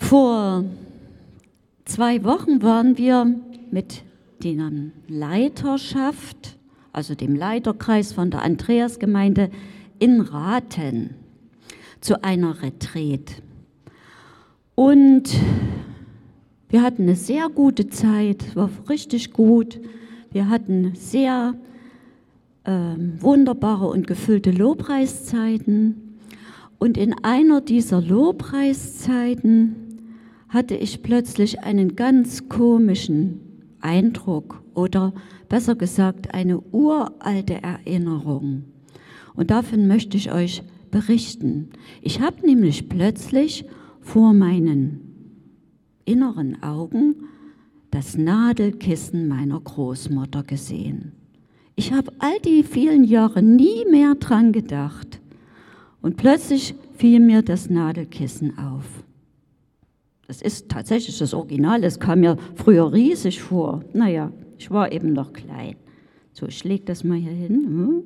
Vor 2 Wochen waren wir mit der Leiterschaft, also dem Leiterkreis von der Andreasgemeinde in Rathen zu einer Retreat. Und wir hatten eine sehr gute Zeit, war richtig gut. Wir hatten sehr wunderbare und gefüllte Lobpreiszeiten. Und in einer dieser Lobpreiszeiten hatte ich plötzlich einen ganz komischen Eindruck oder besser gesagt eine uralte Erinnerung. Und davon möchte ich euch berichten. Ich habe nämlich plötzlich vor meinen inneren Augen das Nadelkissen meiner Großmutter gesehen. Ich habe all die vielen Jahre nie mehr dran gedacht. Und plötzlich fiel mir das Nadelkissen auf. Das ist tatsächlich das Original, es kam mir früher riesig vor. Naja, ich war eben noch klein. So, ich lege das mal hier hin.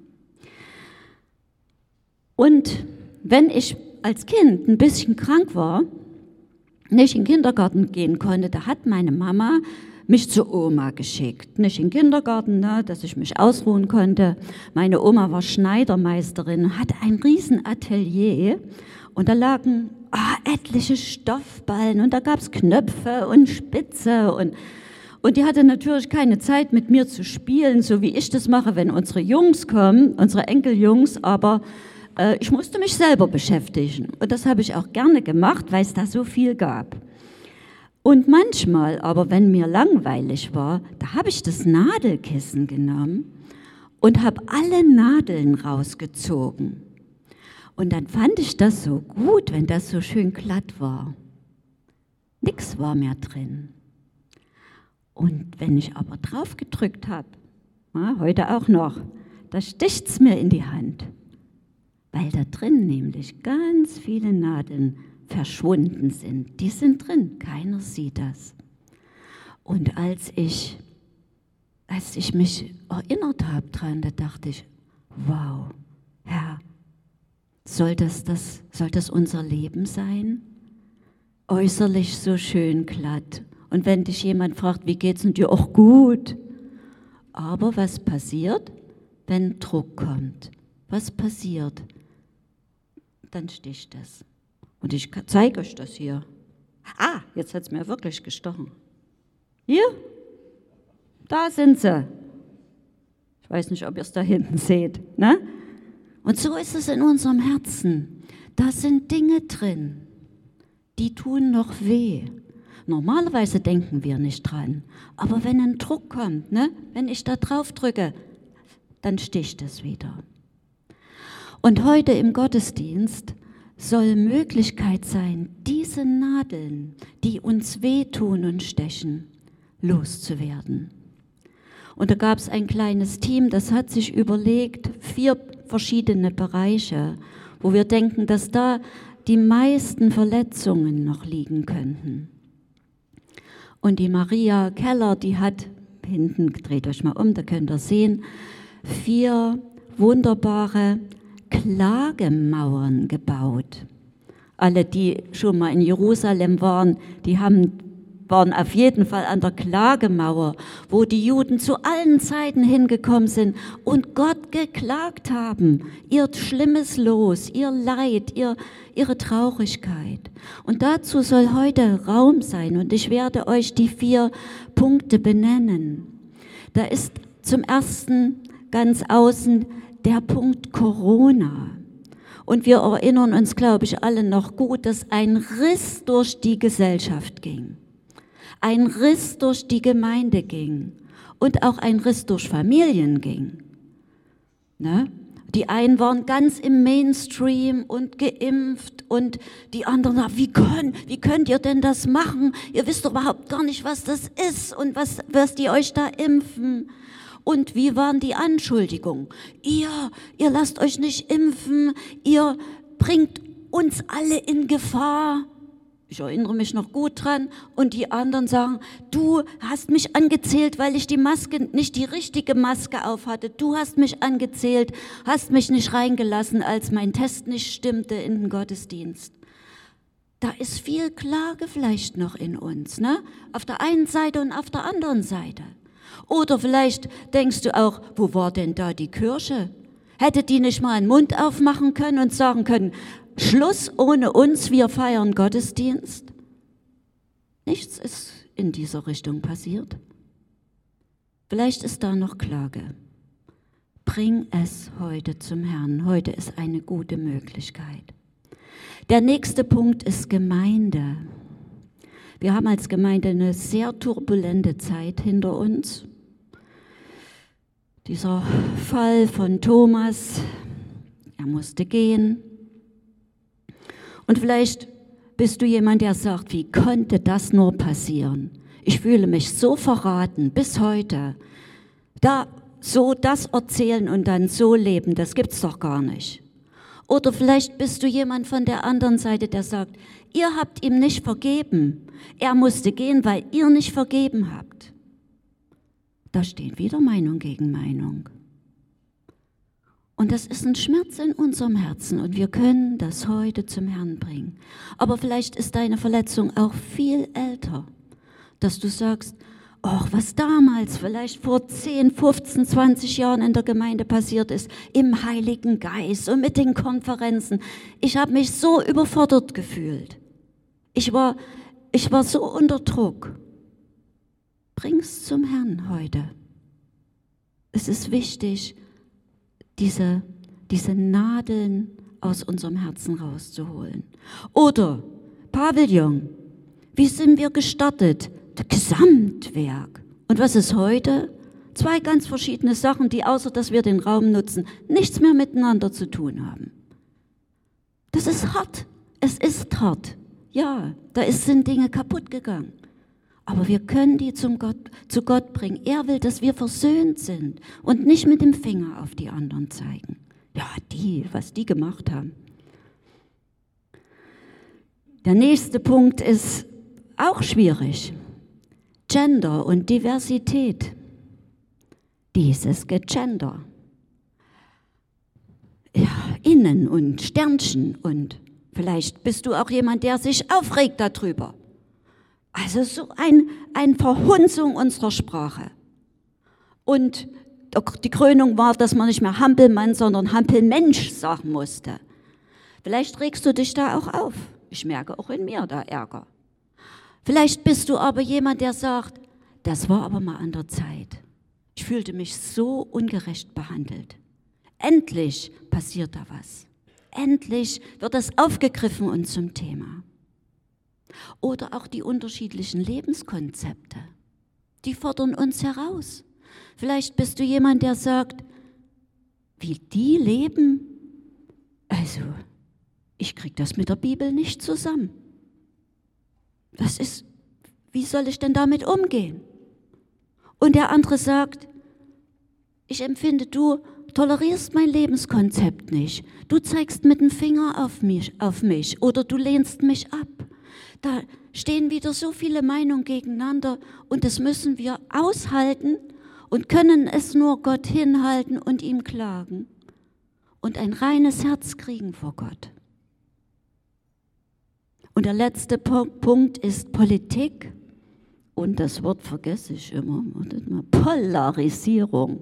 Und wenn ich als Kind ein bisschen krank war, nicht in den Kindergarten gehen konnte, da hat meine Mama mich zur Oma geschickt. Nicht in den Kindergarten, dass ich mich ausruhen konnte. Meine Oma war Schneidermeisterin, hatte ein Riesenatelier und da lagen etliche Stoffballen und da gab es Knöpfe und Spitze und die hatte natürlich keine Zeit mit mir zu spielen, so wie ich das mache, wenn unsere Jungs kommen, unsere Enkeljungs, aber ich musste mich selber beschäftigen und das habe ich auch gerne gemacht, weil es da so viel gab. Und manchmal, aber wenn mir langweilig war, da habe ich das Nadelkissen genommen und habe alle Nadeln rausgezogen. Und dann fand ich das so gut, wenn das so schön glatt war. Nichts war mehr drin. Und wenn ich aber drauf gedrückt habe, heute auch noch, da sticht es mir in die Hand, weil da drin nämlich ganz viele Nadeln verschwunden sind. Die sind drin, keiner sieht das. Und als ich mich erinnert habe dran, da dachte ich, wow, Herr, soll das unser Leben sein? Äußerlich so schön glatt. Und wenn dich jemand fragt, wie geht's denn dir? Auch gut. Aber was passiert, wenn Druck kommt? Was passiert? Dann sticht es. Und ich zeige euch das hier. Jetzt hat es mir wirklich gestochen. Hier, da sind sie. Ich weiß nicht, ob ihr es da hinten seht. Ne? Und so ist es in unserem Herzen. Da sind Dinge drin, die tun noch weh. Normalerweise denken wir nicht dran. Aber wenn ein Druck kommt, ne? Wenn ich da drauf drücke, dann sticht es wieder. Und heute im Gottesdienst soll Möglichkeit sein, diese Nadeln, die uns wehtun und stechen, loszuwerden. Und da gab es ein kleines Team, das hat sich überlegt, 4 verschiedene Bereiche, wo wir denken, dass da die meisten Verletzungen noch liegen könnten. Und die Maria Keller, die hat, hinten, dreht euch mal um, da könnt ihr sehen, 4 wunderbare Klagemauern gebaut. Alle, die schon mal in Jerusalem waren, die waren auf jeden Fall an der Klagemauer, wo die Juden zu allen Zeiten hingekommen sind und Gott geklagt haben. Ihr schlimmes Los, ihr Leid, ihre Traurigkeit. Und dazu soll heute Raum sein und ich werde euch die 4 Punkte benennen. Da ist zum ersten ganz außen der Punkt Corona. Und wir erinnern uns, glaube ich, alle noch gut, dass ein Riss durch die Gesellschaft ging. Ein Riss durch die Gemeinde ging. Und auch ein Riss durch Familien ging. Ne? Die einen waren ganz im Mainstream und geimpft und die anderen sagen, wie könnt ihr denn das machen? Ihr wisst doch überhaupt gar nicht, was das ist und was die euch da impfen. Und wie waren die Anschuldigungen? Ihr lasst euch nicht impfen, ihr bringt uns alle in Gefahr. Ich erinnere mich noch gut dran. Und die anderen sagen, du hast mich angezählt, weil ich die Maske, nicht die richtige Maske auf hatte. Du hast mich angezählt, hast mich nicht reingelassen, als mein Test nicht stimmte in den Gottesdienst. Da ist viel Klage vielleicht noch in uns, ne? Auf der einen Seite und auf der anderen Seite. Oder vielleicht denkst du auch, wo war denn da die Kirche? Hätte die nicht mal einen Mund aufmachen können und sagen können, Schluss ohne uns, wir feiern Gottesdienst? Nichts ist in dieser Richtung passiert. Vielleicht ist da noch Klage. Bring es heute zum Herrn. Heute ist eine gute Möglichkeit. Der nächste Punkt ist Gemeinde. Wir haben als Gemeinde eine sehr turbulente Zeit hinter uns. Dieser Fall von Thomas, er musste gehen. Und vielleicht bist du jemand, der sagt, wie konnte das nur passieren? Ich fühle mich so verraten bis heute. So das erzählen und dann so leben, das gibt's doch gar nicht. Oder vielleicht bist du jemand von der anderen Seite, der sagt, ihr habt ihm nicht vergeben. Er musste gehen, weil ihr nicht vergeben habt. Da stehen wieder Meinung gegen Meinung. Und das ist ein Schmerz in unserem Herzen und wir können das heute zum Herrn bringen. Aber vielleicht ist deine Verletzung auch viel älter, dass du sagst, ach, was damals, vielleicht vor 10, 15, 20 Jahren in der Gemeinde passiert ist, im Heiligen Geist und mit den Konferenzen. Ich habe mich so überfordert gefühlt. Ich war so unter Druck. Bring's zum Herrn heute. Es ist wichtig, diese Nadeln aus unserem Herzen rauszuholen. Oder Pavillon, wie sind wir gestartet? Das Gesamtwerk. Und was ist heute? 2 ganz verschiedene Sachen, die außer dass wir den Raum nutzen, nichts mehr miteinander zu tun haben. Das ist hart. Es ist hart. Ja, sind Dinge kaputt gegangen. Aber wir können die zu Gott bringen. Er will, dass wir versöhnt sind und nicht mit dem Finger auf die anderen zeigen. Ja, was die gemacht haben. Der nächste Punkt ist auch schwierig. Gender und Diversität. Dieses Gegender. Ja, Innen und Sternchen und vielleicht bist du auch jemand, der sich aufregt darüber. Also so eine Verhunzung unserer Sprache. Und die Krönung war, dass man nicht mehr Hampelmann, sondern Hampelmensch sagen musste. Vielleicht regst du dich da auch auf. Ich merke auch in mir da Ärger. Vielleicht bist du aber jemand, der sagt, das war aber mal an der Zeit. Ich fühlte mich so ungerecht behandelt. Endlich passiert da was. Endlich wird das aufgegriffen und zum Thema. Oder auch die unterschiedlichen Lebenskonzepte, die fordern uns heraus. Vielleicht bist du jemand, der sagt, wie die leben, also ich kriege das mit der Bibel nicht zusammen. Wie soll ich denn damit umgehen? Und der andere sagt, ich empfinde, du tolerierst mein Lebenskonzept nicht. Du zeigst mit dem Finger auf mich oder du lehnst mich ab. Da stehen wieder so viele Meinungen gegeneinander und das müssen wir aushalten und können es nur Gott hinhalten und ihm klagen und ein reines Herz kriegen vor Gott. Und der letzte Punkt ist Politik und das Wort vergesse ich immer, Polarisierung.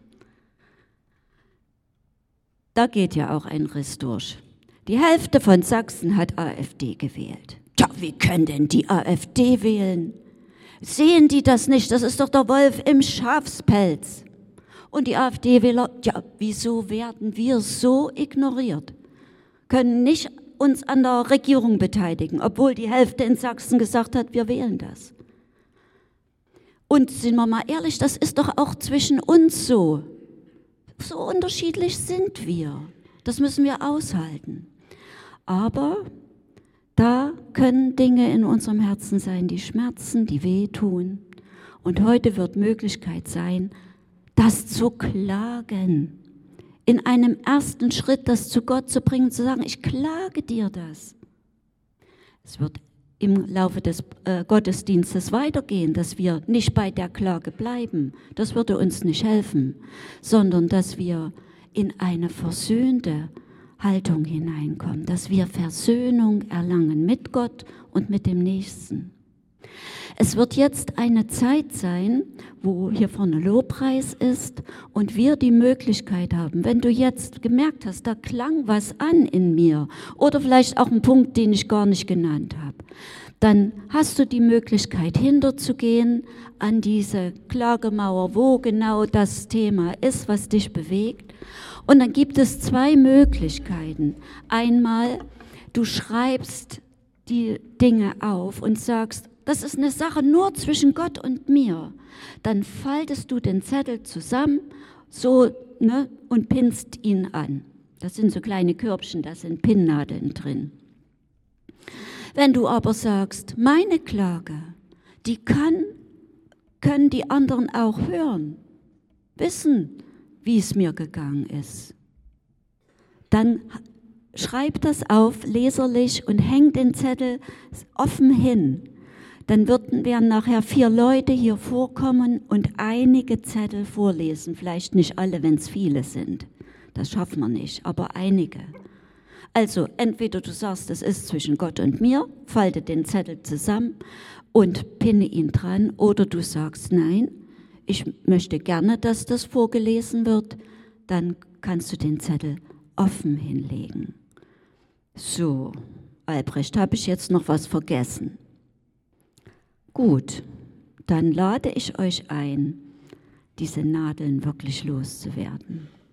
Da geht ja auch ein Riss durch. Die Hälfte von Sachsen hat AfD gewählt. Tja, wie können denn die AfD wählen? Sehen die das nicht? Das ist doch der Wolf im Schafspelz. Und die AfD-Wähler, ja, wieso werden wir so ignoriert? Können nicht uns an der Regierung beteiligen, obwohl die Hälfte in Sachsen gesagt hat, wir wählen das. Und sind wir mal ehrlich, das ist doch auch zwischen uns so. So unterschiedlich sind wir. Das müssen wir aushalten. Aber da können Dinge in unserem Herzen sein, die schmerzen, die wehtun. Und heute wird Möglichkeit sein, das zu klagen. In einem ersten Schritt das zu Gott zu bringen, zu sagen, ich klage dir das. Es wird im Laufe des Gottesdienstes weitergehen, dass wir nicht bei der Klage bleiben. Das würde uns nicht helfen, sondern dass wir in eine versöhnte Haltung hineinkommen, dass wir Versöhnung erlangen mit Gott und mit dem Nächsten. Es wird jetzt eine Zeit sein, wo hier vorne Lobpreis ist und wir die Möglichkeit haben, wenn du jetzt gemerkt hast, da klang was an in mir oder vielleicht auch ein Punkt, den ich gar nicht genannt habe, dann hast du die Möglichkeit, hinterzugehen an diese Klagemauer, wo genau das Thema ist, was dich bewegt. Und dann gibt es zwei Möglichkeiten. Einmal, du schreibst die Dinge auf und sagst, das ist eine Sache nur zwischen Gott und mir. Dann faltest du den Zettel zusammen so, ne, und pinnst ihn an. Das sind so kleine Körbchen, da sind Pinnnadeln drin. Wenn du aber sagst, meine Klage, die können die anderen auch hören, wissen, wie es mir gegangen ist, dann schreib das auf, leserlich, und häng den Zettel offen hin. Dann werden nachher 4 Leute hier vorkommen und einige Zettel vorlesen. Vielleicht nicht alle, wenn es viele sind. Das schaffen wir nicht, aber einige. Also entweder du sagst, es ist zwischen Gott und mir, falte den Zettel zusammen und pinne ihn dran, oder du sagst, nein, ich möchte gerne, dass das vorgelesen wird, dann kannst du den Zettel offen hinlegen. So, Albrecht, habe ich jetzt noch was vergessen? Gut, dann lade ich euch ein, diese Nadeln wirklich loszuwerden.